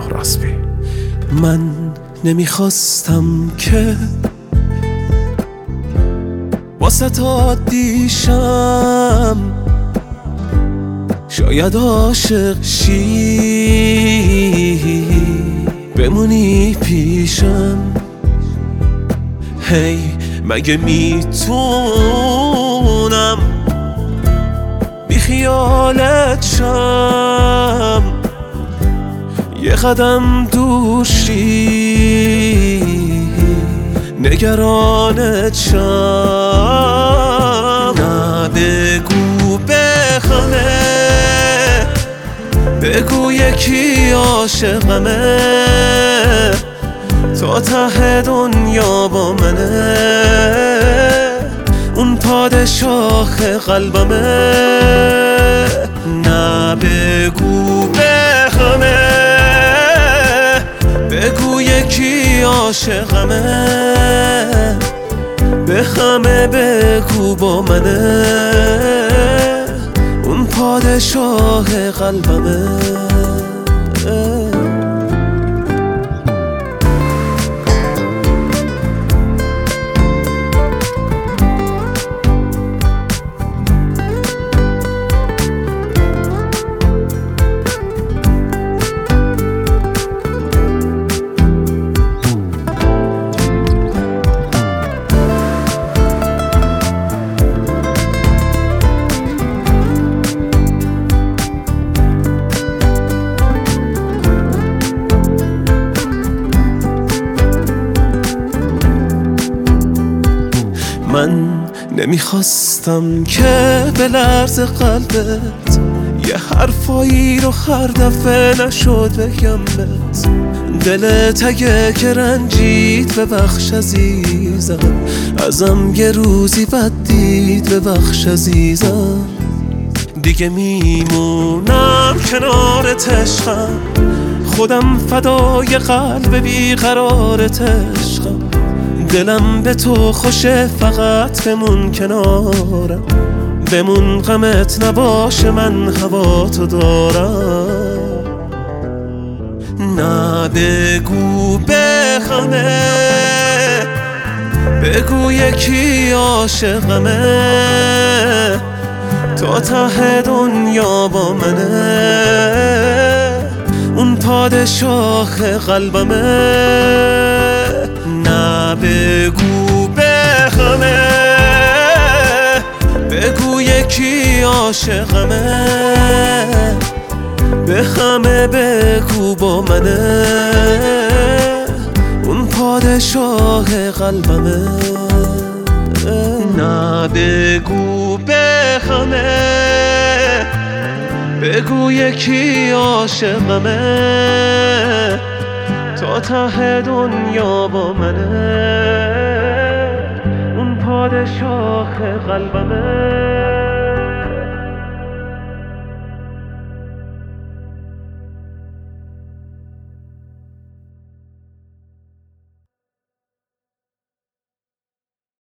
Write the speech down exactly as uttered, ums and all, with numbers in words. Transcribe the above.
راسبی. من نمیخواستم که واسه تا دیشم، شاید عاشق شی بمونی پیشم. هی مگه میتونم بی خیالت شم، یه قدم دور شی نگرانت شم. نه بگو بخمه، بگو یکی عاشقمه، تا ته دنیا با منه، اون پادشاه قلبمه. نه بگو بخمه، بگو یکی عاشقمه، بخمه بگو با منه، اون پادشاه قلبمه. من نمیخواستم که به لرز قلبت یه حرفایی رو هر دفعه نشد بگم بهت. دلت اگه که رنجید ببخش عزیزم، ازم یه روزی بد دید ببخش عزیزم. دیگه میمونم کنارت عشقم، خودم فدای قلب بیقرارت عشقم. دلم به تو خوشه فقط بمون کنارم، بمون غمت نباشه من هوا تو دارم. نه بگو بخمه، بگو یکی عاشقمه، تا ته دنیا با منه، اون پادشاه قلبمه. نه بگو بخمه، بگو یکی عاشقمه، بخمه بگو با منه، اون پادشاه قلبمه. نه بگو بخمه، بگو یکی عاشقمه، تا ته دنیا با منه، اون پادشاه قلبمه.